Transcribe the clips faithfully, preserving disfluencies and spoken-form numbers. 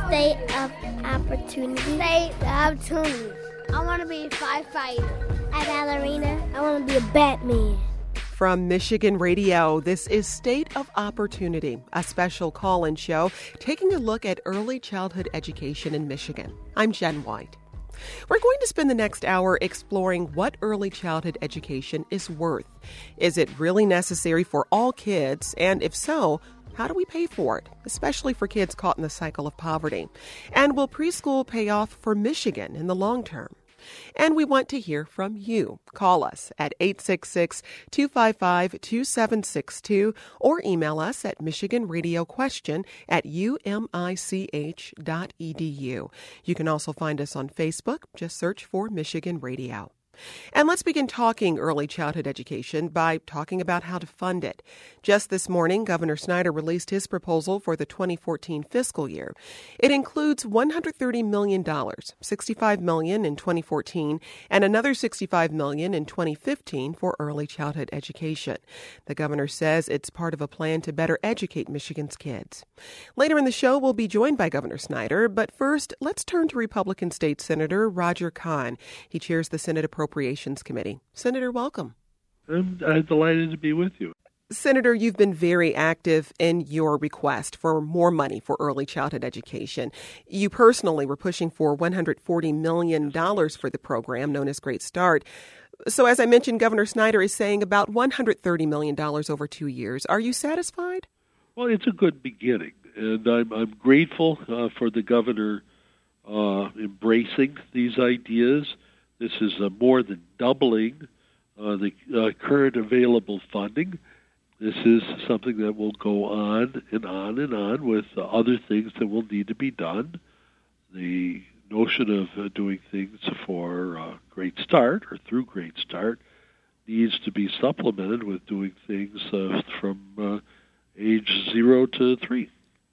State of opportunity. State of opportunity. I want to be a firefighter. A ballerina. I want to be a Batman. From Michigan Radio, this is State of Opportunity, a special call-in show taking a look at early childhood education in Michigan. I'm Jen White. We're going to spend the next hour exploring what early childhood education is worth. Is it really necessary for all kids? And if so, how do we pay for it, especially for kids caught in the cycle of poverty? And will preschool pay off for Michigan in the long term? And we want to hear from you. Call us at eight six six, two five five, two seven six two or email us at michiganradioquestion at u m i c h dot e d u. You can also find us on Facebook. Just search for Michigan Radio. And let's begin talking early childhood education by talking about how to fund it. Just this morning, Governor Snyder released his proposal for the twenty fourteen fiscal year. It includes one hundred thirty million dollars, sixty-five million dollars in twenty fourteen, and another sixty-five million dollars in twenty fifteen for early childhood education. The governor says it's part of a plan to better educate Michigan's kids. Later in the show, we'll be joined by Governor Snyder, but first, let's turn to Republican State Senator Roger Kahn. He chairs the Senate Appropriations Committee. Senator, welcome. I'm, I'm delighted to be with you. Senator, you've been very active in your request for more money for early childhood education. You personally were pushing for one hundred forty million dollars for the program known as Great Start. So as I mentioned, Governor Snyder is saying about one hundred thirty million dollars over two years. Are you satisfied? Well, it's a good beginning, and I'm, I'm grateful uh, for the governor uh, embracing these ideas. This is uh, more than doubling uh, the uh, current available funding. This is something that will go on and on and on with uh, other things that will need to be done. The notion of uh, doing things for uh, Great Start or through Great Start needs to be supplemented with doing things uh, from uh, age zero to three.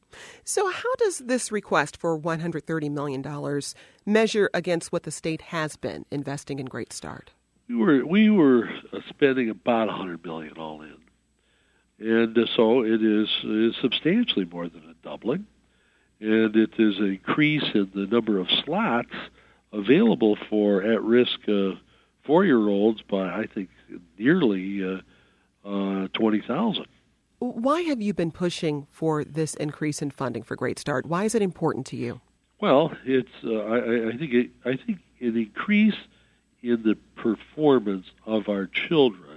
So how does this request for one hundred thirty million dollars measure against what the state has been investing in Great Start? We were we were spending about one hundred million dollars all in, and uh, so it is, is substantially more than a doubling, and it is an increase in the number of slots available for at-risk uh, four-year-olds by, I think, nearly uh, uh, twenty thousand. Why have you been pushing for this increase in funding for Great Start? Why is it important to you? Well, it's uh, I, I think it, I think an increase in the performance of our children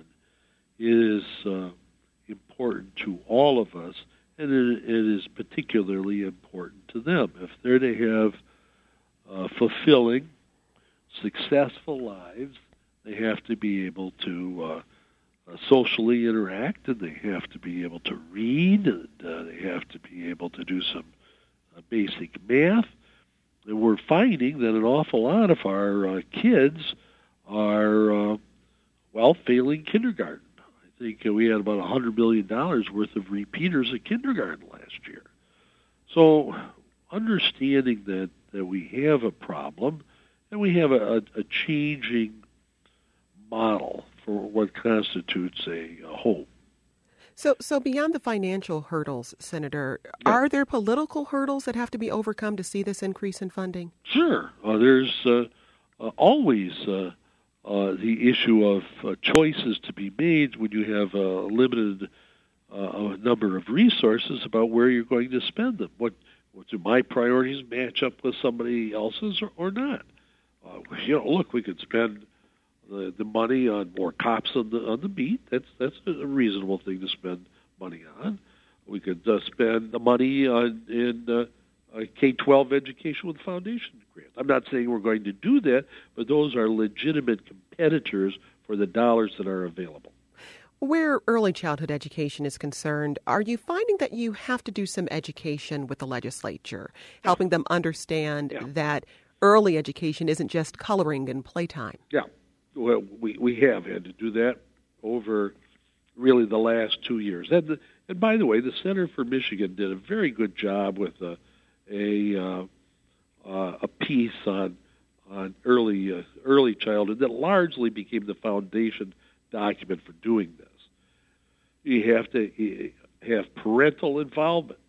is uh, important to all of us, and it, it is particularly important to them. If they're to have uh, fulfilling, successful lives, they have to be able to uh, Uh, socially interact, and they have to be able to read, and uh, they have to be able to do some uh, basic math. And we're finding that an awful lot of our uh, kids are, uh, well, failing kindergarten. I think uh, we had about one hundred million dollars worth of repeaters at kindergarten last year. So understanding that, that we have a problem, and we have a, a, a changing model for what constitutes a, a home. So so beyond the financial hurdles, Senator, yeah. Are there political hurdles that have to be overcome to see this increase in funding? Sure. Uh, there's uh, uh, always uh, uh, the issue of uh, choices to be made when you have a limited uh, number of resources about where you're going to spend them. What, what do my priorities match up with somebody else's or, or not? Uh, you know, look, we could spend The, the money on more cops on the on the beat. That's that's a reasonable thing to spend money on. We could uh, spend the money on in uh, K twelve education with the foundation grant. I'm not saying we're going to do that, but those are legitimate competitors for the dollars that are available. Where early childhood education is concerned, are you finding that you have to do some education with the legislature, helping them understand yeah. that early education isn't just coloring and playtime? Yeah. Well, we, we have had to do that over really the last two years. And, the, and by the way, the Center for Michigan did a very good job with a a, uh, uh, a piece on on early uh, early childhood that largely became the foundation document for doing this. You have to have parental involvement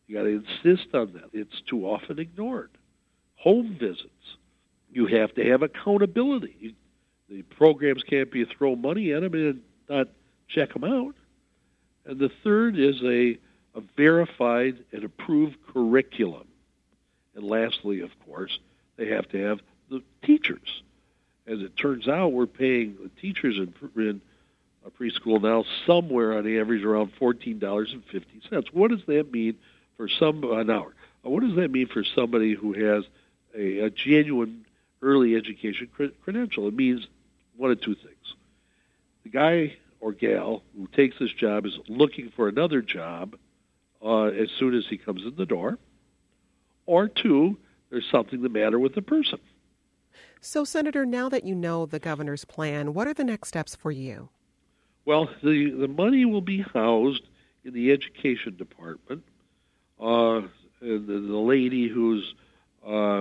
You got to insist on that. It's too often ignored. Home visits. You have to have accountability. You, the programs can't be throw money at them and not check them out. And the third is a, a verified and approved curriculum. And lastly, of course, they have to have the teachers. As it turns out, we're paying the teachers in, in a preschool now somewhere on average around fourteen dollars and fifty cents. What does that mean for some an hour? What does that mean for somebody who has a, a genuine early education cre- credential? It means one of two things. The guy or gal who takes this job is looking for another job uh, as soon as he comes in the door, or two, there's something the matter with the person. So, Senator, now that you know the governor's plan, what are the next steps for you? Well, the, the money will be housed in the education department. Uh, and the, the lady who's uh,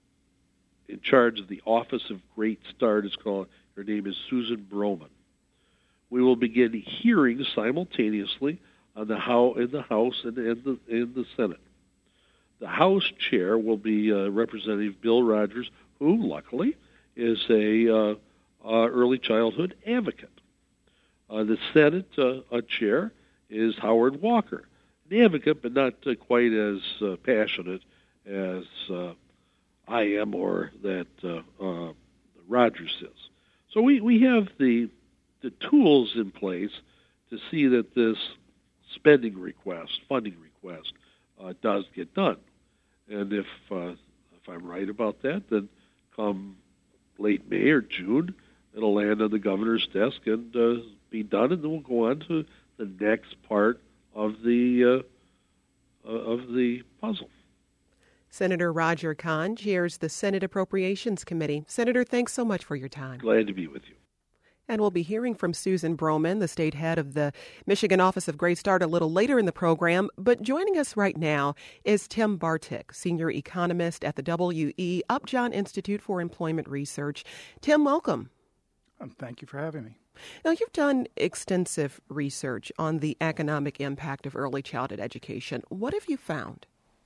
in charge of the Office of Great Start is called, her name is Susan Broman. We will begin hearings simultaneously on the how in the House and in the in the Senate. The House chair will be uh, Representative Bill Rogers, who luckily is a uh, uh, early childhood advocate. Uh, the Senate uh, uh, chair is Howard Walker, an advocate, but not uh, quite as uh, passionate as uh, I am or that uh, uh, Rogers is. So we, we have the the tools in place to see that this spending request, funding request, uh, does get done. And if uh, if I'm right about that, then come late May or June, it'll land on the governor's desk and uh, be done, and then we'll go on to the next part of the uh, uh, of the puzzle. Senator Roger Kahn chairs the Senate Appropriations Committee. Senator, thanks so much for your time. Glad to be with you. And we'll be hearing from Susan Broman, the state head of the Michigan Office of Great Start, a little later in the program. But joining us right now is Tim Bartik, senior economist at the W E Upjohn Institute for Employment Research. Tim, welcome. Um, thank you for having me. Now, you've done extensive research on the economic impact of early childhood education. What have you found?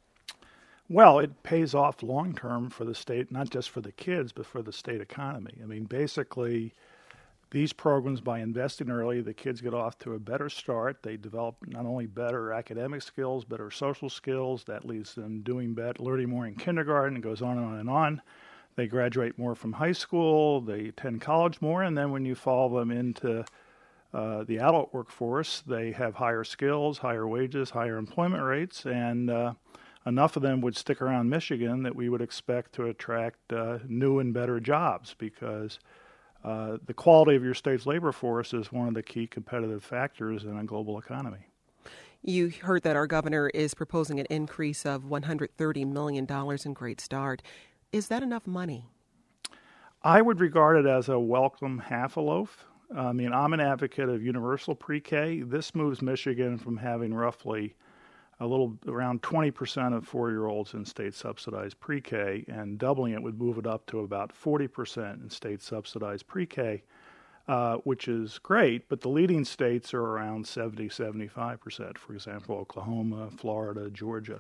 Well, it pays off long term for the state, not just for the kids, but for the state economy. I mean, basically, these programs, by investing early, the kids get off to a better start. They develop not only better academic skills, better social skills. That leads them doing better, learning more in kindergarten. It goes on and on and on. They graduate more from high school. They attend college more. And then when you follow them into uh, the adult workforce, they have higher skills, higher wages, higher employment rates. And uh, enough of them would stick around Michigan that we would expect to attract uh, new and better jobs, because Uh, the quality of your state's labor force is one of the key competitive factors in a global economy. You heard that our governor is proposing an increase of one hundred thirty million dollars in Great Start. Is that enough money? I would regard it as a welcome half a loaf. I mean, I'm an advocate of universal pre-K. This moves Michigan from having roughly a little around twenty percent of four-year-olds in state-subsidized pre-K, and doubling it would move it up to about forty percent in state-subsidized pre-K, uh, which is great, but the leading states are around seventy, seventy-five percent, for example, Oklahoma, Florida, Georgia.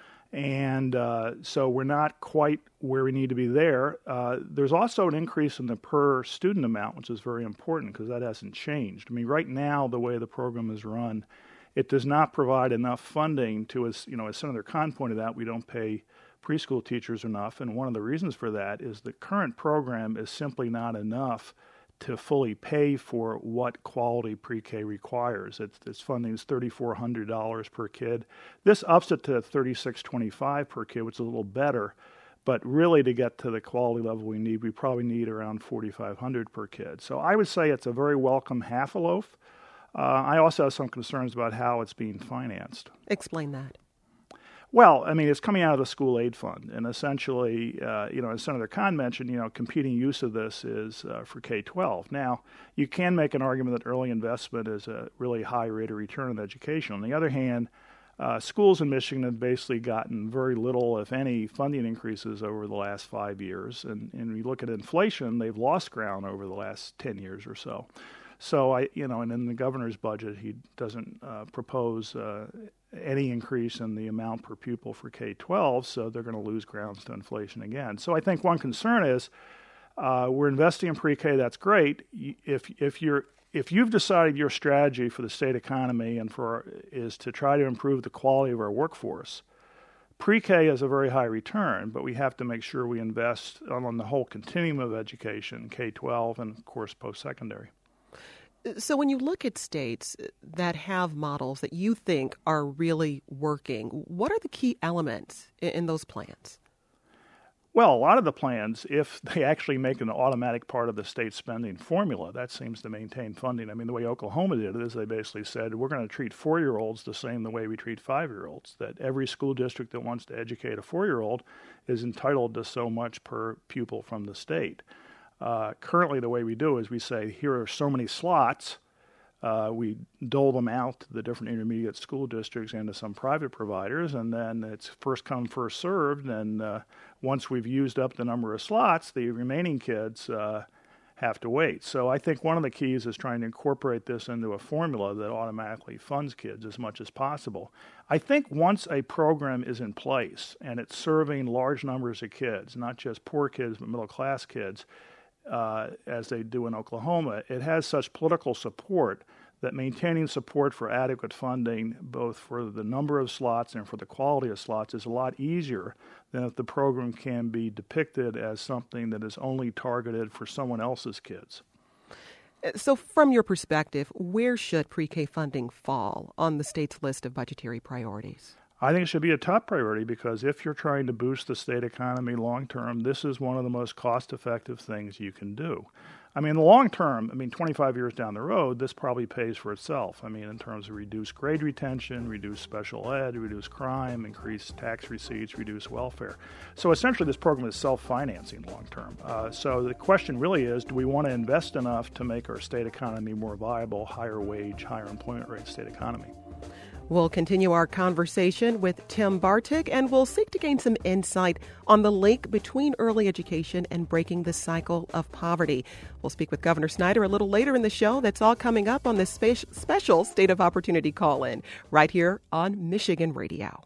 And uh, so we're not quite where we need to be there. Uh, there's also an increase in the per student amount, which is very important because that hasn't changed. I mean, right now, the way the program is run, it does not provide enough funding to, as you know, as Senator Kahn pointed out, we don't pay preschool teachers enough. And one of the reasons for that is the current program is simply not enough to fully pay for what quality pre-K requires. It's, its funding is three thousand four hundred dollars per kid. This ups it to three thousand six hundred twenty-five dollars per kid, which is a little better. But really, to get to the quality level we need, we probably need around four thousand five hundred dollars per kid. So I would say it's a very welcome half a loaf. Uh, I also have some concerns about how it's being financed. Explain that. Well, I mean, it's coming out of the school aid fund, and essentially, uh, you know, as Senator Kahn mentioned, you know, competing use of this is uh, for K twelve. Now, you can make an argument that early investment is a really high rate of return on education. On the other hand, uh, schools in Michigan have basically gotten very little, if any, funding increases over the last five years. And, and when you look at inflation, they've lost ground over the last ten years or so. So, I, you know, and in the governor's budget, he doesn't uh, propose uh, any increase in the amount per pupil for K twelve, so they're going to lose grounds to inflation again. So I think one concern is uh, we're investing in pre-K. That's great. If if you're if you've decided your strategy for the state economy and for is to try to improve the quality of our workforce, pre-K is a very high return, but we have to make sure we invest on the whole continuum of education, K twelve, and of course post-secondary. So when you look at states that have models that you think are really working, what are the key elements in those plans? Well, a lot of the plans, if they actually make an automatic part of the state spending formula, that seems to maintain funding. I mean, the way Oklahoma did it is they basically said, we're going to treat four-year-olds the same the way we treat five-year-olds, that every school district that wants to educate a four-year-old is entitled to so much per pupil from the state. Uh, currently, the way we do is we say, here are so many slots. Uh, we dole them out to the different intermediate school districts and to some private providers, and then it's first come, first served. And uh, once we've used up the number of slots, the remaining kids uh, have to wait. So I think one of the keys is trying to incorporate this into a formula that automatically funds kids as much as possible. I think once a program is in place and it's serving large numbers of kids, not just poor kids, but middle-class kids, Uh, as they do in Oklahoma, it has such political support that maintaining support for adequate funding, both for the number of slots and for the quality of slots, is a lot easier than if the program can be depicted as something that is only targeted for someone else's kids. So from your perspective, where should pre-K funding fall on the state's list of budgetary priorities? I think it should be a top priority because if you're trying to boost the state economy long term, this is one of the most cost-effective things you can do. I mean, in the long term, I mean, twenty-five years down the road, this probably pays for itself. I mean, in terms of reduced grade retention, reduced special ed, reduced crime, increased tax receipts, reduced welfare. So essentially, this program is self-financing long term. Uh, so the question really is, do we want to invest enough to make our state economy more viable, higher wage, higher employment rate state economy? We'll continue our conversation with Tim Bartik, and we'll seek to gain some insight on the link between early education and breaking the cycle of poverty. We'll speak with Governor Snyder a little later in the show. That's all coming up on this spe- special State of Opportunity call-in right here on Michigan Radio.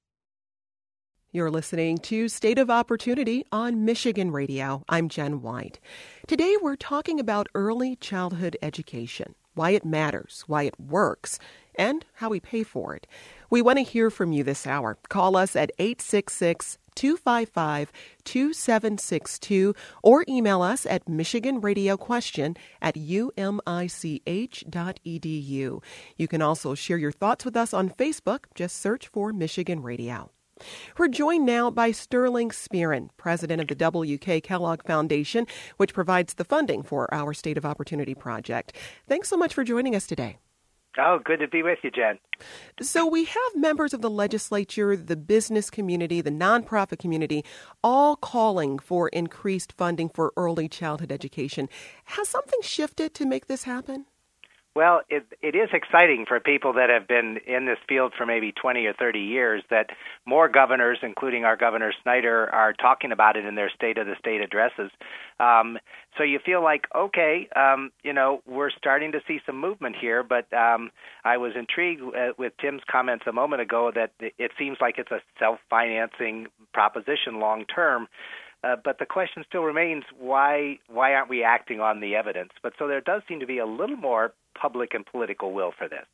You're listening to State of Opportunity on Michigan Radio. I'm Jen White. Today we're talking about early childhood education, why it matters, why it works, and how we pay for it. We want to hear from you this hour. Call us at eight six six, two five five, two seven six two or email us at michiganradioquestion at u m i c h dot e d u. You can also share your thoughts with us on Facebook. Just search for Michigan Radio. We're joined now by Sterling Spearin, president of the W K Kellogg Foundation, which provides the funding for our State of Opportunity project. Thanks so much for joining us today. Oh, good to be with you, Jen. So we have members of the legislature, the business community, the nonprofit community, all calling for increased funding for early childhood education. Has something shifted to make this happen? Well, it, it is exciting for people that have been in this field for maybe twenty or thirty years that more governors, including our Governor Snyder, are talking about it in their State of the State addresses. Um, so you feel like, okay, um, you know, we're starting to see some movement here, but um, I was intrigued uh, with Tim's comments a moment ago that it seems like it's a self-financing proposition long term. Uh, but the question still remains, why why aren't we acting on the evidence? But so there does seem to be a little more public and political will for this.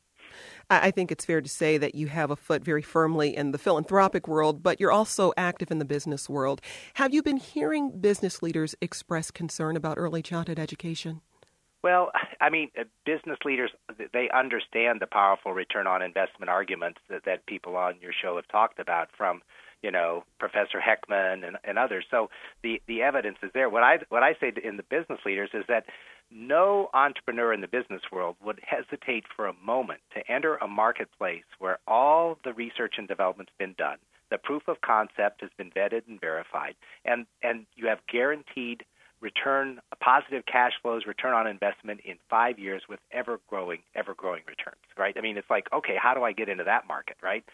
I think it's fair to say that you have a foot very firmly in the philanthropic world, but you're also active in the business world. Have you been hearing business leaders express concern about early childhood education? Well, I mean, business leaders, they understand the powerful return on investment arguments that, that people on your show have talked about from, you know, Professor Heckman and, and others. So the, the evidence is there. What I what I say in the business leaders is that no entrepreneur in the business world would hesitate for a moment to enter a marketplace where all the research and development's been done, the proof of concept has been vetted and verified, and, and you have guaranteed return, positive cash flows, return on investment in five years with ever-growing, ever-growing returns, right? I mean, it's like, okay, how do I get into that market, right?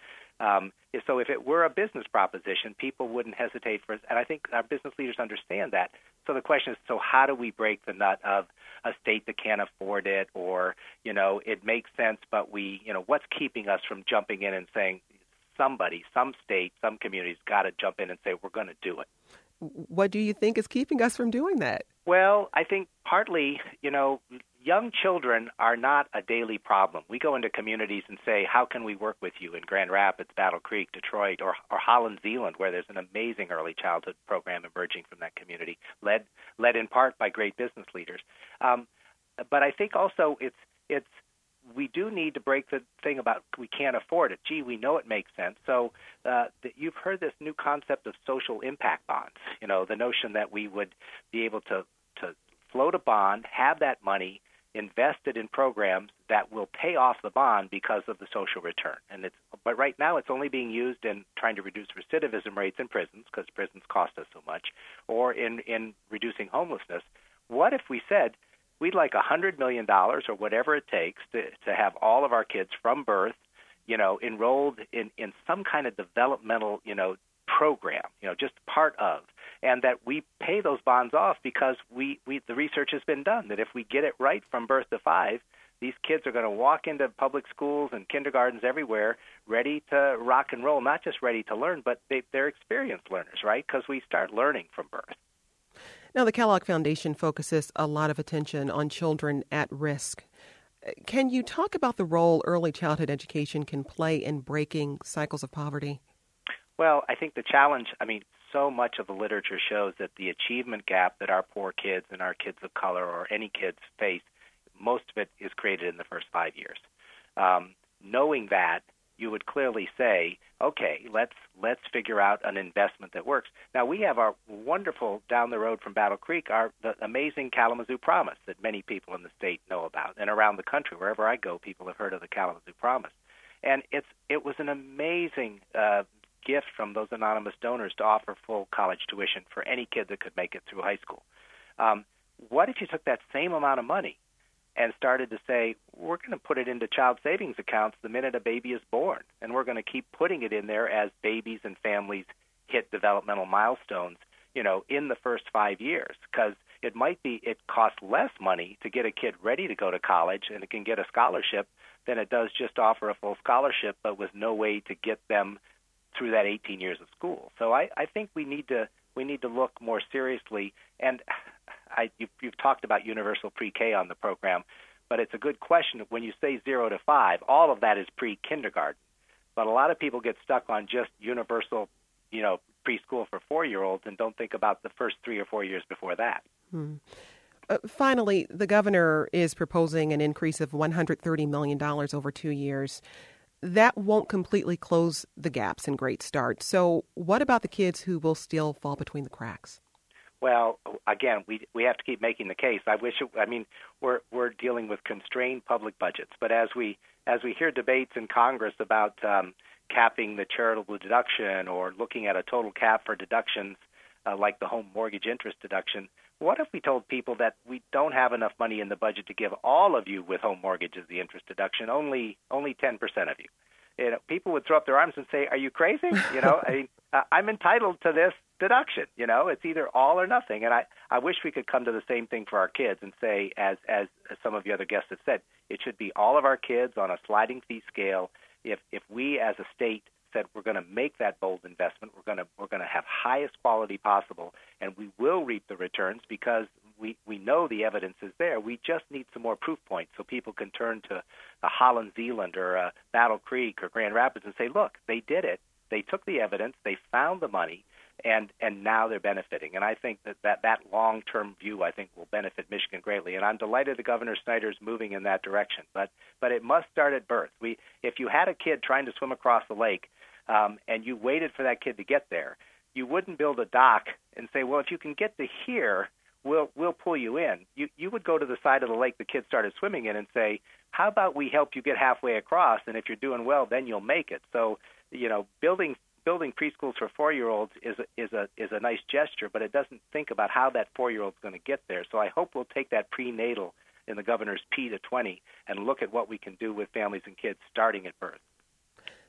Um, so if it were a business proposition, people wouldn't hesitate for it. And I think our business leaders understand that. So the question is, so how do we break the nut of a state that can't afford it, or, you know, it makes sense, but we, you know, what's keeping us from jumping in and saying somebody, some state, some community's got to jump in and say, we're going to do it. What do you think is keeping us from doing that? Well, I think partly, you know, young children are not a daily problem. We go into communities and say, how can we work with you in Grand Rapids, Battle Creek, Detroit, or, or Holland, Zealand, where there's an amazing early childhood program emerging from that community, led led in part by great business leaders. Um, but I think also it's it's we do need to break the thing about we can't afford it. Gee, we know it makes sense. So uh, the, you've heard this new concept of social impact bonds, you know, the notion that we would be able to, to float a bond, have that money invested in programs that will pay off the bond because of the social return. And it's, but right now it's only being used in trying to reduce recidivism rates in prisons, because prisons cost us so much, or in, in reducing homelessness. What if we said, we'd like one hundred million dollars or whatever it takes to, to have all of our kids from birth, you know, enrolled in, in some kind of developmental, you know, program, you know, just part of, and that we pay those bonds off because we, we the research has been done that if we get it right from birth to five, these kids are going to walk into public schools and kindergartens everywhere ready to rock and roll, not just ready to learn, but they, they're experienced learners, right? Because we start learning from birth. Now, the Kellogg Foundation focuses a lot of attention on children at risk. Can you talk about the role early childhood education can play in breaking cycles of poverty? Well, I think the challenge, I mean, so much of the literature shows that the achievement gap that our poor kids and our kids of color or any kids face, most of it is created in the first five years. Um, knowing that, you would clearly say, okay, let's let's figure out an investment that works. Now, we have our wonderful, down the road from Battle Creek, our the amazing Kalamazoo Promise that many people in the state know about. And around the country, wherever I go, people have heard of the Kalamazoo Promise. And it's it was an amazing uh, gift from those anonymous donors to offer full college tuition for any kid that could make it through high school. Um, what if you took that same amount of money and started to say, we're going to put it into child savings accounts the minute a baby is born, and we're going to keep putting it in there as babies and families hit developmental milestones, you know, in the first five years, because it might be it costs less money to get a kid ready to go to college and it can get a scholarship than it does just offer a full scholarship, but with no way to get them through that eighteen years of school. So I, I think we need to we need to look more seriously. And I, you've, you've talked about universal pre-K on the program, but it's a good question. When you say zero to five, all of that is pre-kindergarten. But a lot of people get stuck on just universal, you know, preschool for four-year-olds and don't think about the first three or four years before that. Hmm. Uh, finally, the governor is proposing an increase of one hundred thirty million dollars over two years. That won't completely close the gaps in Great Start. So what about the kids who will still fall between the cracks? Well, again, we we have to keep making the case. I wish. It, I mean, we're we're dealing with constrained public budgets, but as we as we hear debates in Congress about um, capping the charitable deduction or looking at a total cap for deductions uh, like the home mortgage interest deduction, what if we told people that we don't have enough money in the budget to give all of you with home mortgage as the interest deduction, only only ten percent of you? You know, people would throw up their arms and say, "Are you crazy?" You know, I mean, uh, I'm entitled to this deduction. You know, it's either all or nothing. And I, I wish we could come to the same thing for our kids and say, as, as as some of the other guests have said, it should be all of our kids on a sliding fee scale. If if we as a state said we're going to make that bold investment, we're going to we're going to have highest quality possible, and we will reap the returns because we, we know the evidence is there. We just need some more proof points so people can turn to a Holland, Zealand, or a Battle Creek or Grand Rapids and say, look, they did it. They took the evidence. They found the money. And and now they're benefiting. And I think that, that that long-term view, I think, will benefit Michigan greatly. And I'm delighted that Governor Snyder is moving in that direction. But but it must start at birth. We If you had a kid trying to swim across the lake um, and you waited for that kid to get there, you wouldn't build a dock and say, well, if you can get to here, we'll we'll pull you in. You you would go to the side of the lake the kid started swimming in and say, how about we help you get halfway across, and if you're doing well, then you'll make it. So, you know, building building preschools for four-year-olds is a, is a is a nice gesture, but it doesn't think about how that four-year-old's going to get there. So I hope we'll take that prenatal in the governor's P to twenty and look at what we can do with families and kids starting at birth.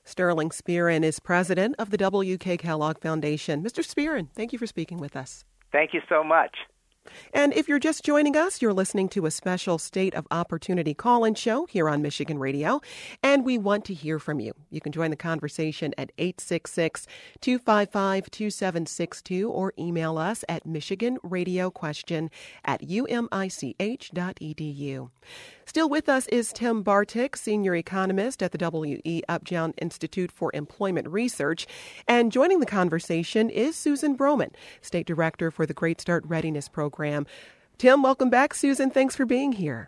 Sterling Spearin is president of the W K Kellogg Foundation. Mister Spearin, thank you for speaking with us. Thank you so much. And if you're just joining us, you're listening to a special State of Opportunity call-in show here on Michigan Radio, and we want to hear from you. You can join the conversation at eight six six, two five five, two seven six two or email us at michiganradioquestion at u m i c h dot e d u. Still with us is Tim Bartik, senior economist at the W E Upjohn Institute for Employment Research. And joining the conversation is Susan Broman, state director for the Great Start Readiness Program. Tim, welcome back. Susan, thanks for being here.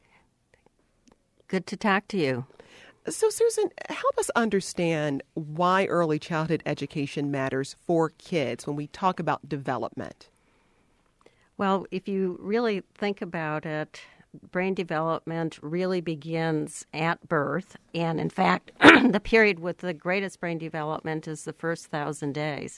Good to talk to you. So, Susan, help us understand why early childhood education matters for kids when we talk about development. Well, if you really think about it, brain development really begins at birth. And in fact, the period with the greatest brain development is the first thousand days.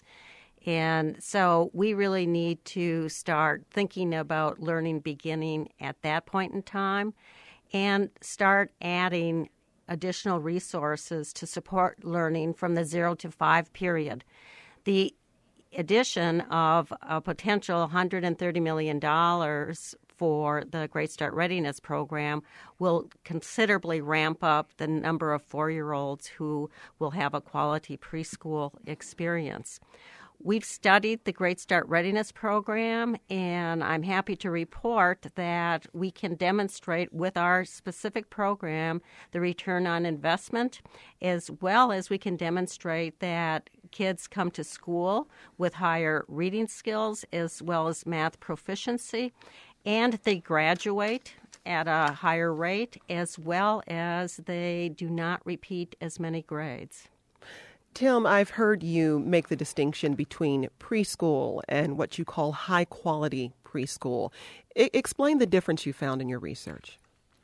And so we really need to start thinking about learning beginning at that point in time and start adding additional resources to support learning from the zero to five period. The addition of a potential one hundred thirty million dollars for the Great Start Readiness Program will considerably ramp up the number of four-year-olds who will have a quality preschool experience. We've studied the Great Start Readiness Program, and I'm happy to report that we can demonstrate with our specific program the return on investment, as well as we can demonstrate that kids come to school with higher reading skills as well as math proficiency, and they graduate at a higher rate, as well as they do not repeat as many grades. Tim, I've heard you make the distinction between preschool and what you call high-quality preschool. I- explain the difference you found in your research.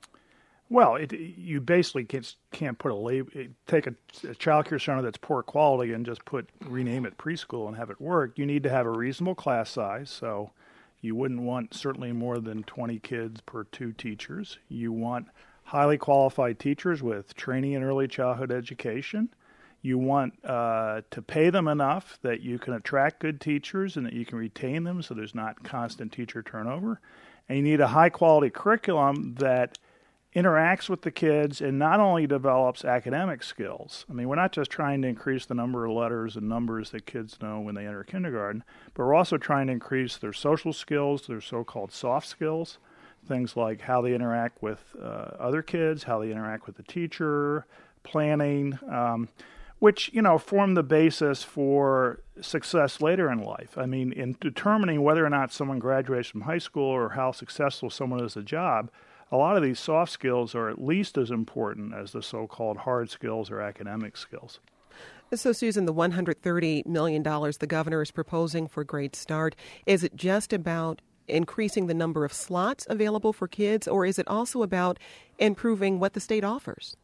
Well, it, you basically can't, can't put a label, take a, a child care center that's poor quality and just put rename it preschool and have it work. You need to have a reasonable class size, so you wouldn't want certainly more than twenty kids per two teachers. You want highly qualified teachers with training in early childhood education. You want uh, to pay them enough that you can attract good teachers and that you can retain them so there's not constant teacher turnover. And you need a high-quality curriculum that interacts with the kids and not only develops academic skills. I mean, we're not just trying to increase the number of letters and numbers that kids know when they enter kindergarten, but we're also trying to increase their social skills, their so-called soft skills, things like how they interact with uh, other kids, how they interact with the teacher, planning, um, which, you know, form the basis for success later in life. I mean, in determining whether or not someone graduates from high school or how successful someone is at a job, a lot of these soft skills are at least as important as the so-called hard skills or academic skills. So, Susan, the one hundred thirty million dollars the governor is proposing for Great Start, is it just about increasing the number of slots available for kids, or is it also about improving what the state offers?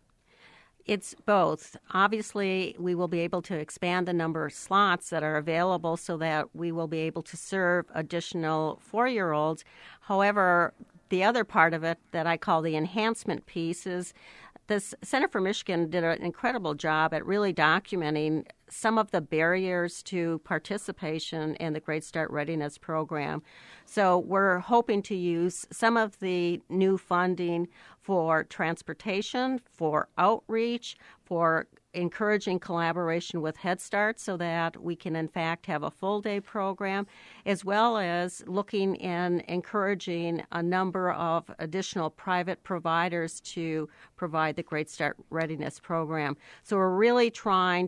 It's both. Obviously, we will be able to expand the number of slots that are available so that we will be able to serve additional four-year-olds. However, the other part of it that I call the enhancement piece is the Center for Michigan did an incredible job at really documenting some of the barriers to participation in the Great Start Readiness Program. So we're hoping to use some of the new funding for transportation, for outreach, for encouraging collaboration with Head Start so that we can, in fact, have a full-day program, as well as looking and encouraging a number of additional private providers to provide the Great Start Readiness Program. So we're really trying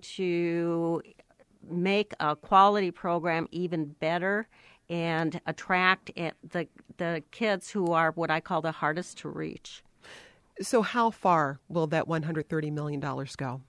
to make a quality program even better and attract the, the kids who are what I call the hardest to reach. So how far will that one hundred thirty million dollars go?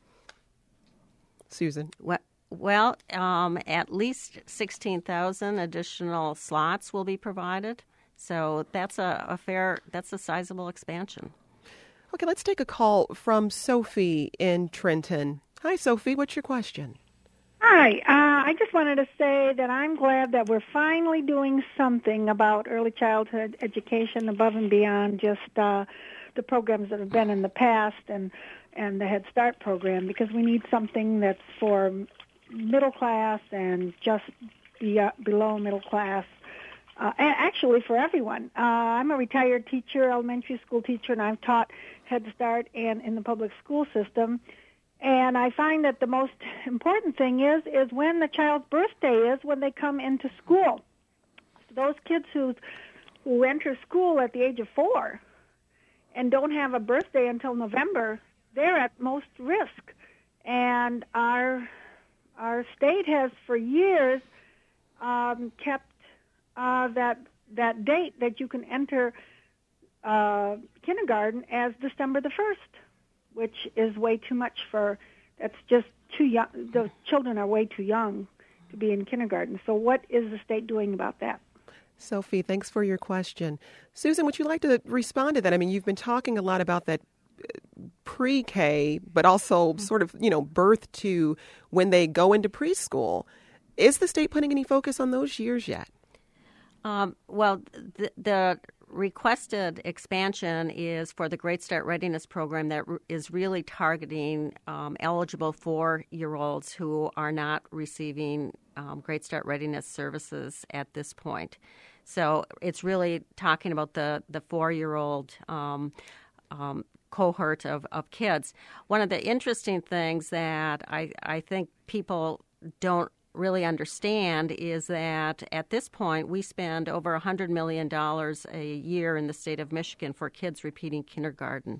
Susan? Well, well um, at least sixteen thousand additional slots will be provided. So that's a, a fair, that's a sizable expansion. Okay, let's take a call from Sophie in Trenton. Hi, Sophie. What's your question? Hi. Uh, I just wanted to say that I'm glad that we're finally doing something about early childhood education above and beyond just uh, the programs that have been in the past and and the Head Start program, because we need something that's for middle class and just be, uh, below middle class, uh, and actually for everyone. Uh, I'm a retired teacher, elementary school teacher, and I've taught Head Start and in the public school system. And I find that the most important thing is is when the child's birthday is, when they come into school. So those kids who who enter school at the age of four and don't have a birthday until November, they're at most risk. And our our state has for years um, kept uh, that that date that you can enter uh, kindergarten as December the first, which is way too much for, that's just too young. The children are way too young to be in kindergarten. So what is the state doing about that? Sophie, thanks for your question. Susan, would you like to respond to that? I mean, you've been talking a lot about that pre-K, but also sort of, you know, birth to when they go into preschool. Is the state putting any focus on those years yet? Um, well, the, the requested expansion is for the Great Start Readiness Program that r- is really targeting um, eligible four-year-olds who are not receiving um, Great Start Readiness services at this point. So it's really talking about the, the four-year-old um, um, cohort of, of kids. One of the interesting things that I, I think people don't really understand is that at this point we spend over one hundred million dollars a year in the state of Michigan for kids repeating kindergarten.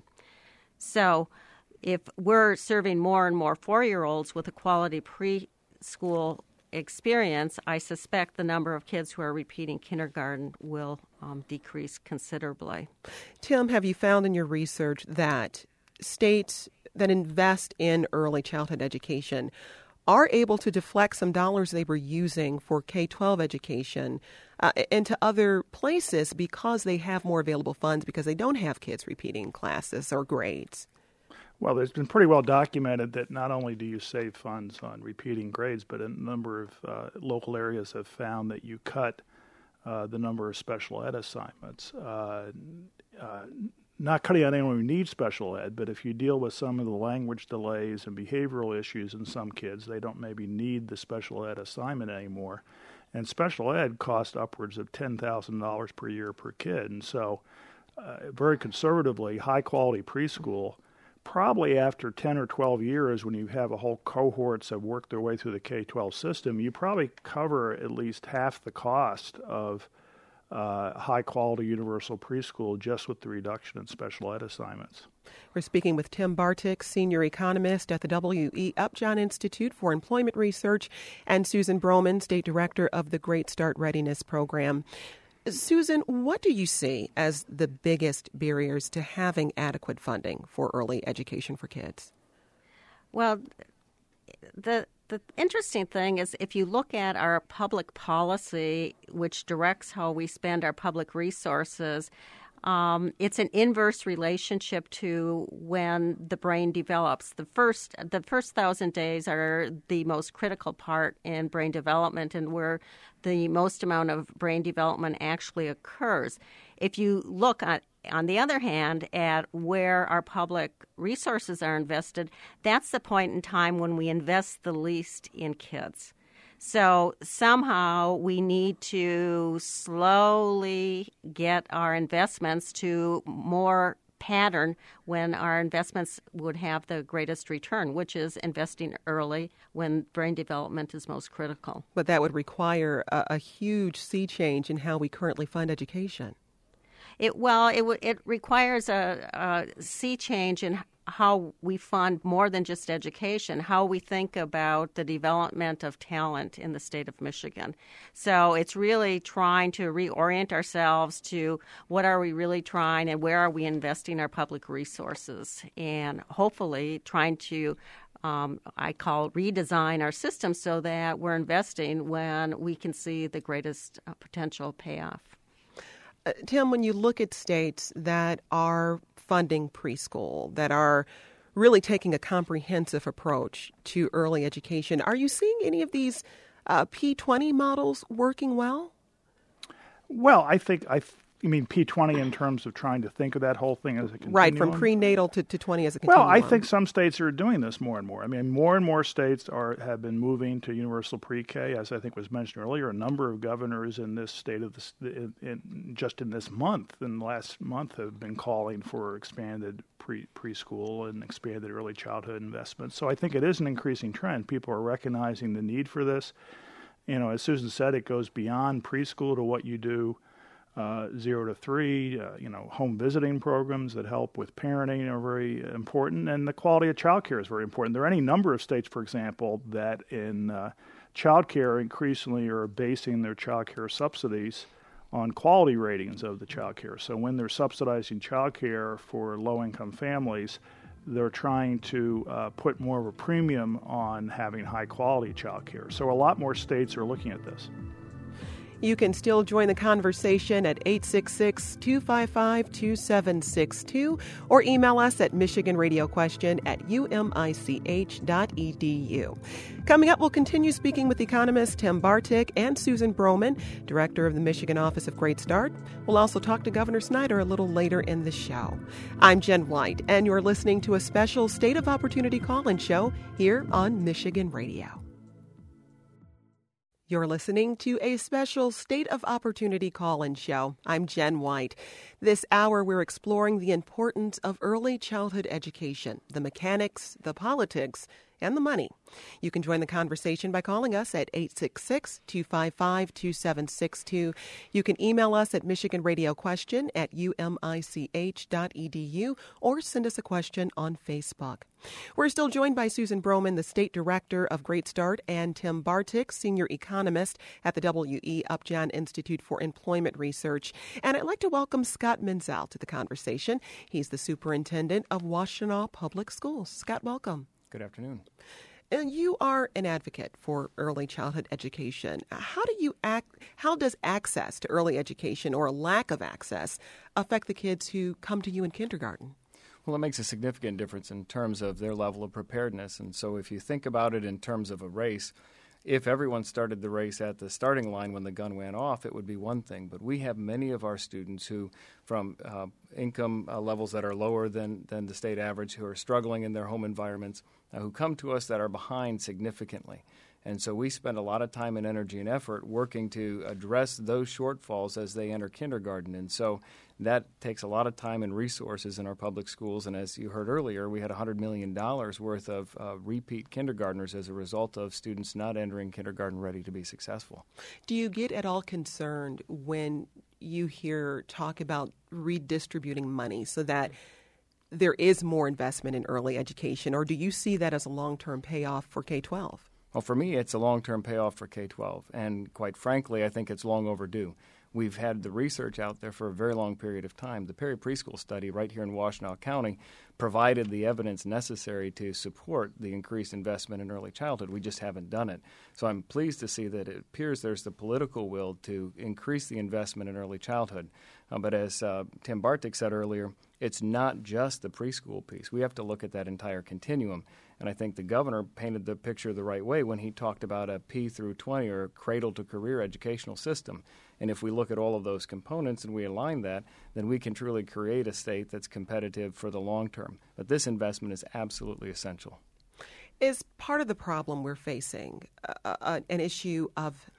So if we're serving more and more four-year-olds with a quality preschool experience, I suspect the number of kids who are repeating kindergarten will um, decrease considerably. Tim, have you found in your research that states that invest in early childhood education are able to deflect some dollars they were using for K twelve education uh, into other places because they have more available funds, because they don't have kids repeating classes or grades? Well, there's been pretty well documented that not only do you save funds on repeating grades, but a number of uh, local areas have found that you cut uh, the number of special ed assignments. Uh, uh, not cutting out anyone who needs special ed, but if you deal with some of the language delays and behavioral issues in some kids, they don't maybe need the special ed assignment anymore. And special ed costs upwards of ten thousand dollars per year per kid. And so uh, very conservatively, high-quality preschool, probably after ten or twelve years, when you have a whole cohorts that work their way through the K twelve system, you probably cover at least half the cost of uh, high-quality universal preschool just with the reduction in special ed assignments. We're speaking with Tim Bartik, senior economist at the W E Upjohn Institute for Employment Research, and Susan Broman, state director of the Great Start Readiness Program. Susan, what do you see as the biggest barriers to having adequate funding for early education for kids? Well, the the interesting thing is if you look at our public policy, which directs how we spend our public resources, um, it's an inverse relationship to when the brain develops. The first the first thousand days are the most critical part in brain development and where the most amount of brain development actually occurs. If you look at, on the other hand, at where our public resources are invested, that's the point in time when we invest the least in kids. So somehow we need to slowly get our investments to more pattern when our investments would have the greatest return, which is investing early when brain development is most critical. But that would require a, a huge sea change in how we currently fund education. It well, it w- it requires a, a sea change in how we fund more than just education, how we think about the development of talent in the state of Michigan. So it's really trying to reorient ourselves to what are we really trying and where are we investing our public resources, and hopefully trying to Um, I call redesign our system so that we're investing when we can see the greatest uh, potential payoff. Uh, Tim, when you look at states that are funding preschool, that are really taking a comprehensive approach to early education, are you seeing any of these uh, P twenty models working well? Well, I think I th- You mean P twenty in terms of trying to think of that whole thing as a continuum? Right, from prenatal to, to twenty as a continuum. Well, I think some states are doing this more and more. I mean, more and more states are have been moving to universal pre-K, as I think was mentioned earlier. A number of governors in this state of the, in, in, just in this month, in the last month, have been calling for expanded pre preschool and expanded early childhood investments. So I think it is an increasing trend. People are recognizing the need for this. You know, as Susan said, it goes beyond preschool to what you do. Uh, zero to three, uh, you know, home visiting programs that help with parenting are very important, and the quality of child care is very important. There are any number of states, for example, that in uh, child care increasingly are basing their child care subsidies on quality ratings of the child care. So when they're subsidizing child care for low-income families, they're trying to uh, put more of a premium on having high-quality child care. So a lot more states are looking at this. You can still join the conversation at eight six six, two five five, two seven six two or email us at michigan radio question at u m i c h dot e d u. Coming up, we'll continue speaking with economists Tim Bartik and Susan Broman, director of the Michigan Office of Great Start. We'll also talk to Governor Snyder a little later in the show. I'm Jen White, and you're listening to a special State of Opportunity call-in show here on Michigan Radio. You're listening to a special State of Opportunity call-in show. I'm Jen White. This hour, we're exploring the importance of early childhood education, the mechanics, the politics, and the money. You can join the conversation by calling us at eight six six, two five five, two seven six two. You can email us at michigan radio question at u m i c h dot e d u or send us a question on Facebook. We're still joined by Susan Broman, the State Director of Great Start, and Tim Bartik, Senior Economist at the W E Upjohn Institute for Employment Research. And I'd like to welcome Scott Menzel to the conversation. He's the Superintendent of Washtenaw Public Schools. Scott, welcome. Good afternoon. And you are an advocate for early childhood education. How do you act? How does access to early education or a lack of access affect the kids who come to you in kindergarten? Well, it makes a significant difference in terms of their level of preparedness. And so if you think about it in terms of a race, if everyone started the race at the starting line when the gun went off, it would be one thing. But we have many of our students who, from uh, income uh, levels that are lower than, than the state average, who are struggling in their home environments, uh, who come to us that are behind significantly. And so we spend a lot of time and energy and effort working to address those shortfalls as they enter kindergarten. And so that takes a lot of time and resources in our public schools. And as you heard earlier, we had one hundred million dollars worth of uh, repeat kindergartners as a result of students not entering kindergarten ready to be successful. Do you get at all concerned when you hear talk about redistributing money so that there is more investment in early education, or do you see that as a long-term payoff for K twelve? Well, for me, it's a long-term payoff for K twelve, and quite frankly, I think it's long overdue. We've had the research out there for a very long period of time. The Perry Preschool study right here in Washtenaw County provided the evidence necessary to support the increased investment in early childhood. We just haven't done it. So I'm pleased to see that it appears there's the political will to increase the investment in early childhood. Uh, but as uh, Tim Bartik said earlier, it's not just the preschool piece. We have to look at that entire continuum. And I think the governor painted the picture the right way when he talked about a P through twenty or cradle to career educational system. And if we look at all of those components and we align that, then we can truly create a state that's competitive for the long term. But this investment is absolutely essential. Is part of the problem we're facing uh, uh, an issue of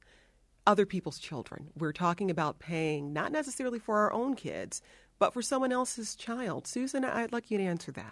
other people's children? We're talking about paying not necessarily for our own kids, but for someone else's child. Susan, I'd like you to answer that.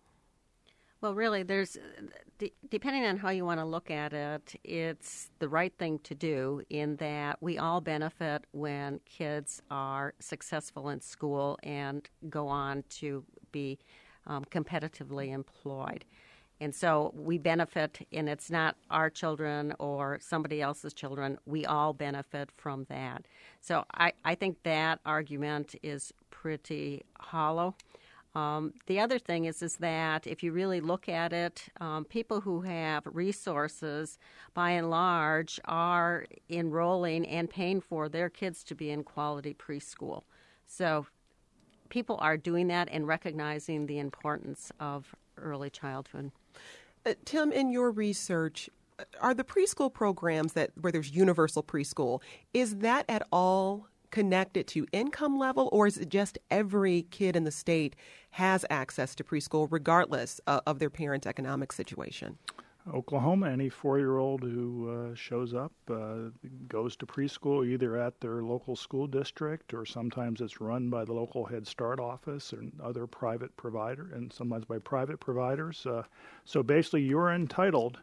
Well, really, there's, depending on how you want to look at it, it's the right thing to do in that we all benefit when kids are successful in school and go on to be um, competitively employed. And so we benefit, and it's not our children or somebody else's children. We all benefit from that. So I, I think that argument is pretty hollow. Um, the other thing is is that if you really look at it, um, people who have resources, by and large, are enrolling and paying for their kids to be in quality preschool. So people are doing that and recognizing the importance of early childhood. Uh, Tim, in your research, are the preschool programs that where there's universal preschool, is that at all connected to income level, or is it just every kid in the state has access to preschool regardless uh, of their parents' economic situation? Oklahoma, any four-year-old who uh, shows up uh, goes to preschool either at their local school district, or sometimes it's run by the local Head Start office and other private provider, and sometimes by private providers. Uh, so basically, you're entitled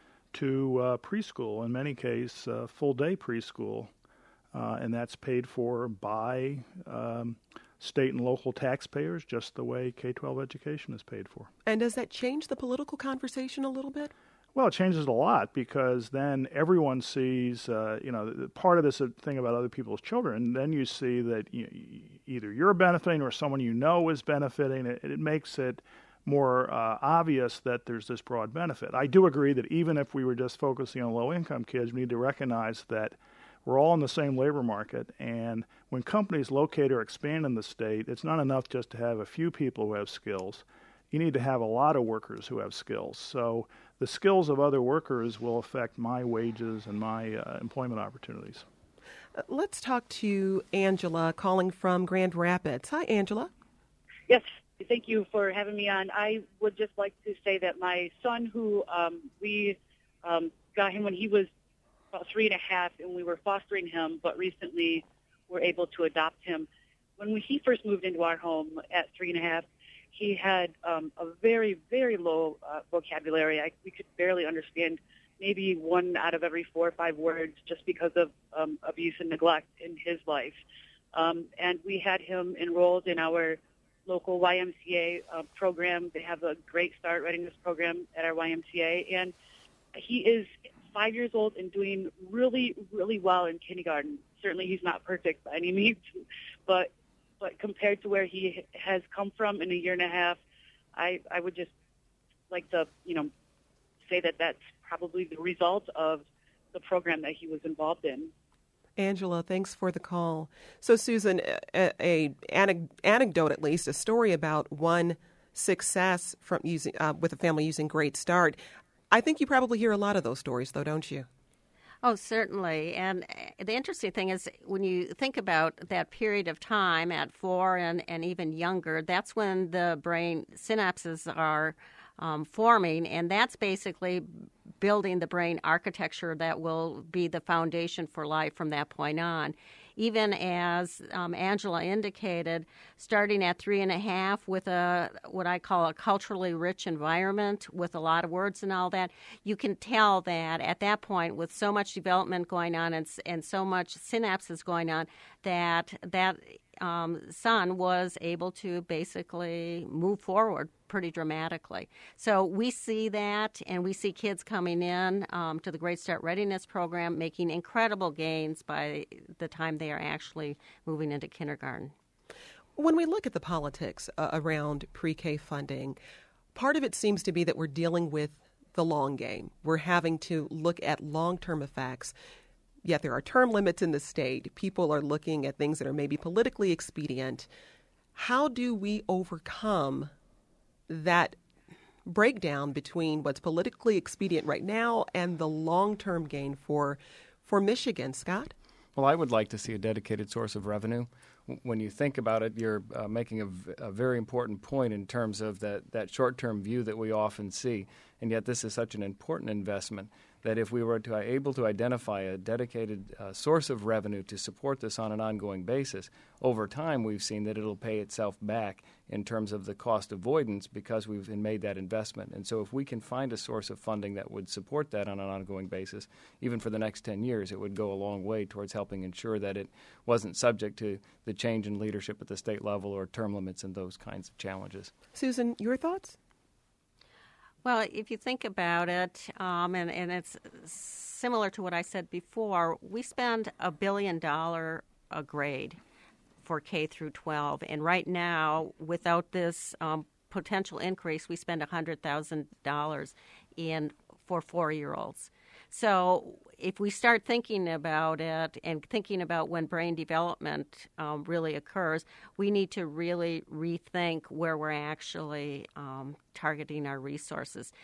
to uh, preschool, in many cases, uh, full-day preschool, uh, and that's paid for by um, state and local taxpayers, just the way K twelve education is paid for. And does that change the political conversation a little bit? Well, it changes a lot, because then everyone sees, uh, you know, part of this thing about other people's children. Then you see that you, either you're benefiting or someone you know is benefiting. It, it makes it more uh, obvious that there's this broad benefit. I do agree that even if we were just focusing on low-income kids, we need to recognize that we're all in the same labor market, and when companies locate or expand in the state, it's not enough just to have a few people who have skills. You need to have a lot of workers who have skills. So the skills of other workers will affect my wages and my uh, employment opportunities. Uh, let's talk to Angela calling from Grand Rapids. Hi, Angela. Yes, thank you for having me on. I would just like to say that my son, who um, we um, got him when he was about three and a half, and we were fostering him, but recently were able to adopt him. When we, he first moved into our home at three and a half, he had um, a very, very low uh, vocabulary. I, we could barely understand maybe one out of every four or five words just because of um, abuse and neglect in his life. Um, and we had him enrolled in our local Y M C A uh, program. They have a Great Start Readiness program at our Y M C A. And he is five years old and doing really, really well in kindergarten. Certainly he's not perfect by any means, but But compared to where he has come from in a year and a half, I, I would just like to, you know, say that that's probably the result of the program that he was involved in. Angela, thanks for the call. So, Susan, a, a, a anecdote at least, a story about one success from using uh, with a family using Great Start. I think you probably hear a lot of those stories, though, don't you? Oh, certainly. And the interesting thing is when you think about that period of time at four and, and even younger, that's when the brain synapses are um, forming, and that's basically building the brain architecture that will be the foundation for life from that point on. Even as um, Angela indicated, starting at three and a half with a what I call a culturally rich environment with a lot of words and all that, you can tell that at that point, with so much development going on and, and so much synapses going on, that that um, son was able to basically move forward pretty dramatically. So we see that, and we see kids coming in um, to the Great Start Readiness Program making incredible gains by the time they are actually moving into kindergarten. When we look at the politics uh, around pre-K funding, part of it seems to be that we're dealing with the long game. We're having to look at long-term effects. Yet there are term limits in the state. People are looking at things that are maybe politically expedient. How do we overcome that breakdown between what's politically expedient right now and the long-term gain for for Michigan, Scott? Well, I would like to see a dedicated source of revenue. When you think about it, you're uh, making a, v- a very important point in terms of that, that short-term view that we often see. And yet this is such an important investment that if we were to able to identify a dedicated uh, source of revenue to support this on an ongoing basis, over time we've seen that it'll pay itself back in terms of the cost avoidance because we've made that investment. And so if we can find a source of funding that would support that on an ongoing basis, even for the next ten years, it would go a long way towards helping ensure that it wasn't subject to the change in leadership at the state level or term limits and those kinds of challenges. Susan, your thoughts? Well, if you think about it, um, and, and it's similar to what I said before, we spend a billion dollar a grade for K through twelve. And right now, without this um, potential increase, we spend one hundred thousand dollars in for four-year-olds. So if we start thinking about it and thinking about when brain development um, really occurs, we need to really rethink where we're actually um, targeting our resources.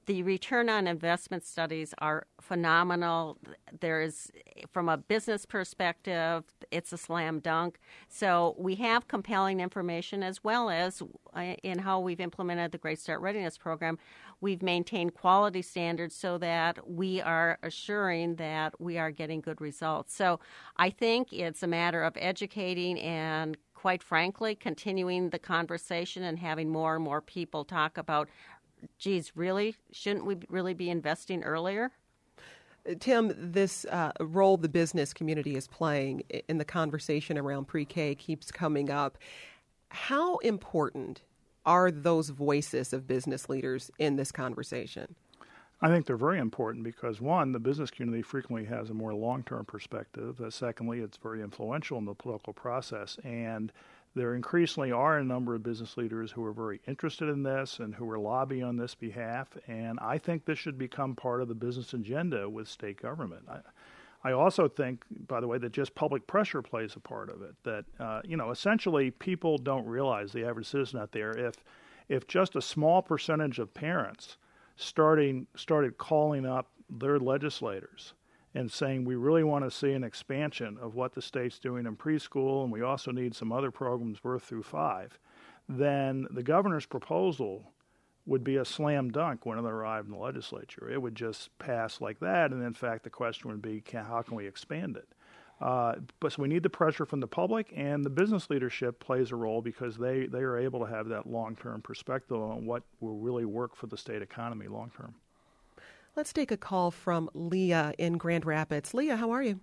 the return on investment studies are phenomenal. There is, from a business perspective, it's a slam dunk. So we have compelling information, as well as in how we've implemented the Great Start Readiness Program. We've maintained quality standards so that we are assuring that we are getting good results. So I think it's a matter of educating and, quite frankly, continuing the conversation and having more and more people talk about, geez, really, shouldn't we really be investing earlier? Tim, this uh, role the business community is playing in the conversation around pre-K keeps coming up. How important are those voices of business leaders in this conversation? I think they're very important because, one, the business community frequently has a more long-term perspective. Uh, secondly, it's very influential in the political process. And there increasingly are a number of business leaders who are very interested in this and who are lobbying on this behalf. And I think this should become part of the business agenda with state government. I, I also think, by the way, that just public pressure plays a part of it. That, uh, you know, essentially people don't realize, the average citizen out there, if if just a small percentage of parents starting started calling up their legislators and saying, we really want to see an expansion of what the state's doing in preschool, and we also need some other programs birth through five, then the governor's proposal would be a slam dunk when it arrived in the legislature. It would just pass like that, and in fact, the question would be, can, how can we expand it? Uh, but so we need the pressure from the public, and the business leadership plays a role because they, they are able to have that long-term perspective on what will really work for the state economy long-term. Let's take a call from Leah in Grand Rapids. Leah, how are you?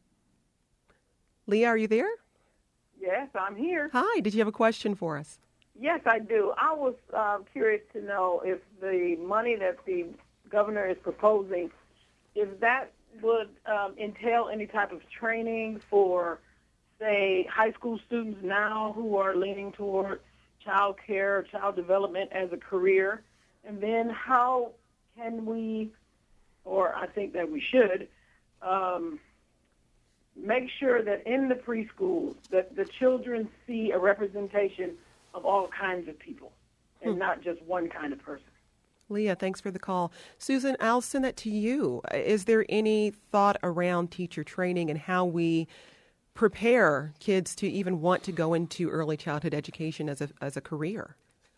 Leah, are you there? Yes, I'm here. Hi, did you have a question for us? Yes, I do. I was uh, curious to know if the money that the governor is proposing, if that would um, entail any type of training for, say, high school students now who are leaning toward child care, child development as a career, and then how can we, or I think that we should, um, make sure that in the preschools that the children see a representation of all kinds of people and hmm. not just one kind of person. Leah, thanks for the call. Susan, I'll send that to you. Is there any thought around teacher training and how we prepare kids to even want to go into early childhood education as a as a career?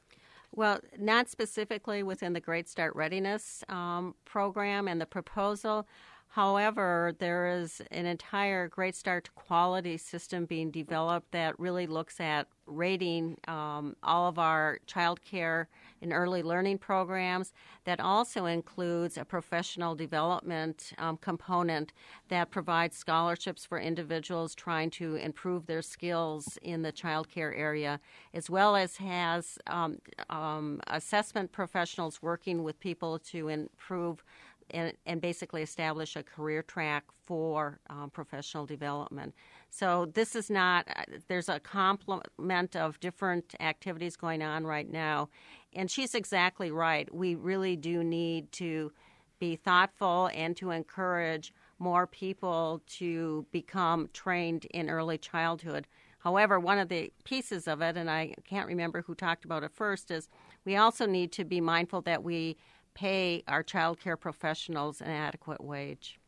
Well, not specifically within the Great Start Readiness um, program and the proposal. However, there is an entire Great Start quality system being developed that really looks at rating um, all of our child care and early learning programs. That also includes a professional development um, component that provides scholarships for individuals trying to improve their skills in the child care area, as well as has um, um, assessment professionals working with people to improve And, and basically establish a career track for um, professional development. So this is not, there's a complement of different activities going on right now. And she's exactly right. We really do need to be thoughtful and to encourage more people to become trained in early childhood. However, one of the pieces of it, and I can't remember who talked about it first, is we also need to be mindful that we pay our child care professionals an adequate wage.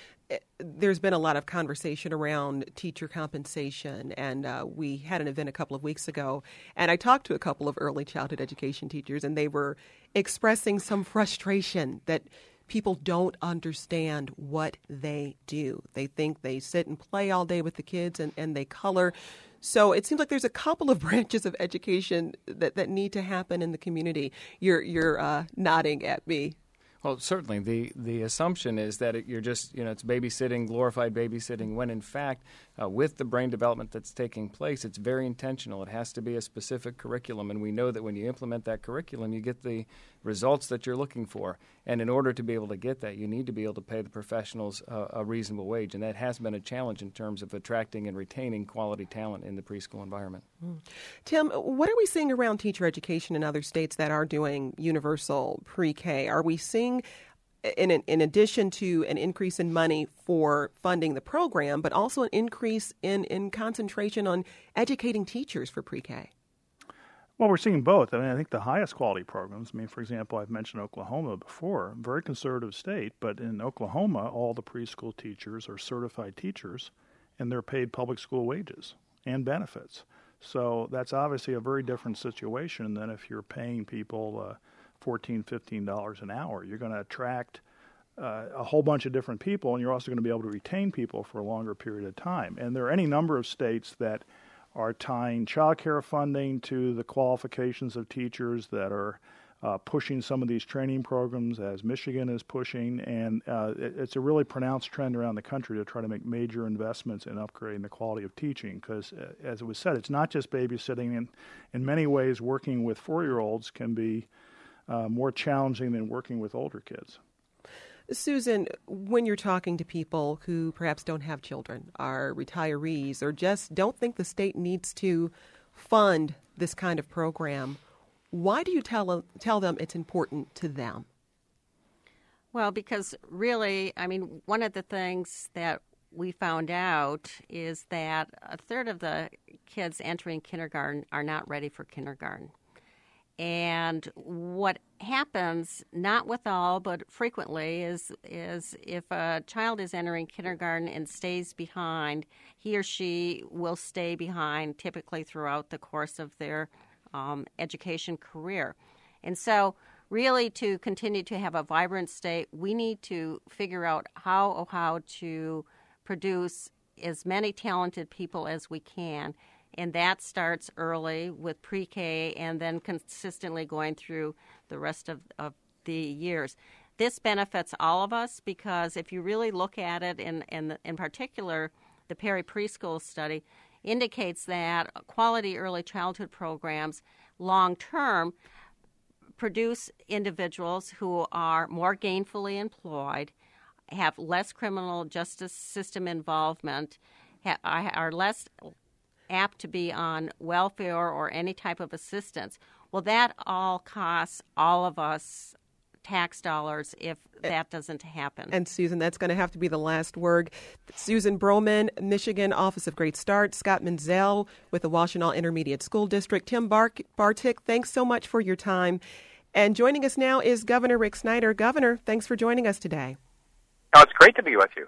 There's been a lot of conversation around teacher compensation, and uh, we had an event a couple of weeks ago, and I talked to a couple of early childhood education teachers, and they were expressing some frustration that people don't understand what they do. They think they sit and play all day with the kids and, and they color. So it seems like there's a couple of branches of education that, that need to happen in the community. You're you're uh, nodding at me. Well, certainly the, the assumption is that it, you're just, you know, it's babysitting, glorified babysitting, when in fact, uh, with the brain development that's taking place, it's very intentional. It has to be a specific curriculum, and we know that when you implement that curriculum, you get the results that you're looking for. And in order to be able to get that, you need to be able to pay the professionals uh, a reasonable wage, and that has been a challenge in terms of attracting and retaining quality talent in the preschool environment. Mm. Tim, what are we seeing around teacher education in other states that are doing universal pre-K? Are we seeing In, in addition to an increase in money for funding the program, but also an increase in, in concentration on educating teachers for pre-K? Well, we're seeing both. I mean, I think the highest quality programs, I mean, for example, I've mentioned Oklahoma before, very conservative state, but in Oklahoma, all the preschool teachers are certified teachers, and they're paid public school wages and benefits. So that's obviously a very different situation than if you're paying people uh, fourteen dollars, fifteen dollars an hour. You're going to attract uh, a whole bunch of different people, and you're also going to be able to retain people for a longer period of time. And there are any number of states that are tying child care funding to the qualifications of teachers, that are uh, pushing some of these training programs, as Michigan is pushing, and uh, it, it's a really pronounced trend around the country to try to make major investments in upgrading the quality of teaching, because, uh, as it was said, it's not just babysitting, and in many ways working with four-year-olds can be uh, more challenging than working with older kids. Susan, when you're talking to people who perhaps don't have children, are retirees, or just don't think the state needs to fund this kind of program, why do you tell tell them it's important to them? Well, because really, I mean, one of the things that we found out is that a third of the kids entering kindergarten are not ready for kindergarten. And what happens, not with all, but frequently, is is if a child is entering kindergarten and stays behind, he or she will stay behind typically throughout the course of their um, education career. And so really, to continue to have a vibrant state, we need to figure out how or how to produce as many talented people as we can. And that starts early with pre-K and then consistently going through the rest of, of the years. This benefits all of us because if you really look at it, in, in, in particular, the Perry Preschool study indicates that quality early childhood programs long-term produce individuals who are more gainfully employed, have less criminal justice system involvement, ha- are less apt to be on welfare or any type of assistance. Well, that all costs all of us tax dollars if that doesn't happen. And Susan, that's going to have to be the last word. Susan Broman, Michigan Office of Great Start, Scott Menzel with the Washtenaw Intermediate School District, Tim Bar- Bartik, thanks so much for your time. And joining us now is Governor Rick Snyder. Governor, thanks for joining us today. Oh, it's great to be with you.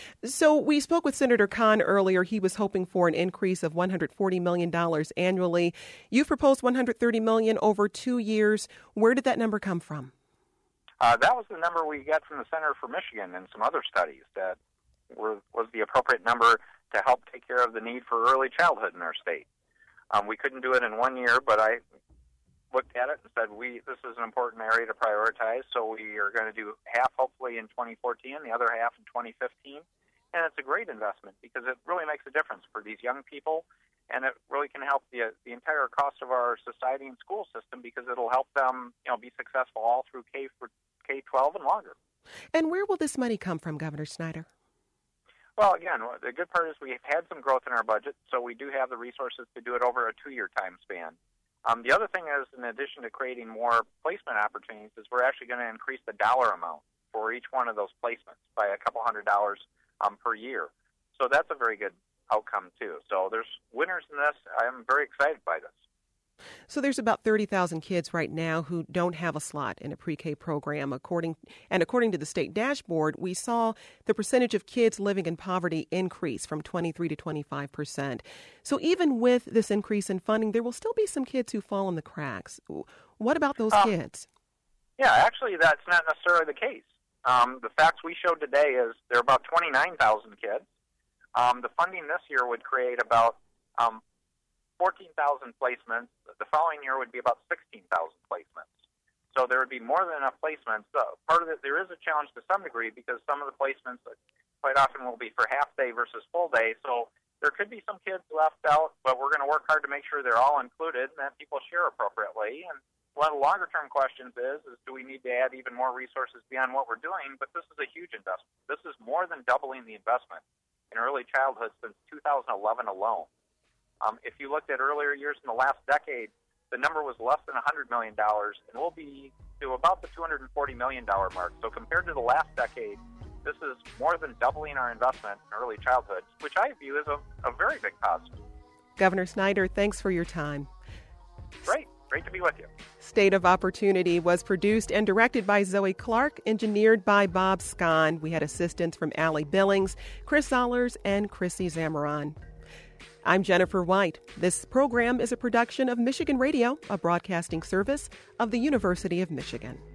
So we spoke with Senator Khan earlier. He was hoping for an increase of one hundred forty million dollars annually. You've proposed one hundred thirty million dollars over two years. Where did that number come from? Uh, that was the number we got from the Center for Michigan and some other studies that were, was the appropriate number to help take care of the need for early childhood in our state. Um, we couldn't do it in one year, but I looked at it and said, "We this is an important area to prioritize, so we are going to do half hopefully in twenty fourteen, the other half in twenty fifteen. And it's a great investment because it really makes a difference for these young people, and it really can help the the entire cost of our society and school system because it'll help them, you know, be successful all through K for K twelve and longer." And where will this money come from, Governor Snyder? Well, again, the good part is we've had some growth in our budget, so we do have the resources to do it over a two-year time span. Um, the other thing is, in addition to creating more placement opportunities, is we're actually going to increase the dollar amount for each one of those placements by a couple hundred dollars um, per year. So that's a very good outcome, too. So there's winners in this. I'm very excited by this. So there's about thirty thousand kids right now who don't have a slot in a pre-K program. According and according to the state dashboard, we saw the percentage of kids living in poverty increase from twenty-three to twenty-five percent. So even with this increase in funding, there will still be some kids who fall in the cracks. What about those um, kids? Yeah, actually, that's not necessarily the case. Um, the facts we showed today is there are about twenty-nine thousand kids. Um, the funding this year would create about um, fourteen thousand placements. The following year would be about sixteen thousand placements. So there would be more than enough placements. Uh, part of it, there is a challenge to some degree because some of the placements quite often will be for half day versus full day. So there could be some kids left out, but we're going to work hard to make sure they're all included and that people share appropriately. And one of the longer term questions is, is do we need to add even more resources beyond what we're doing? But this is a huge investment. This is more than doubling the investment in early childhood since two thousand eleven alone. Um, if you looked at earlier years in the last decade, the number was less than one hundred million dollars, and we'll be to about the two hundred forty million dollars mark. So compared to the last decade, this is more than doubling our investment in early childhood, which I view as a, a very big positive. Governor Snyder, thanks for your time. Great. Great to be with you. State of Opportunity was produced and directed by Zoe Clark, engineered by Bob Scon. We had assistance from Allie Billings, Chris Zollers, and Chrissy Zamaron. I'm Jennifer White. This program is a production of Michigan Radio, a broadcasting service of the University of Michigan.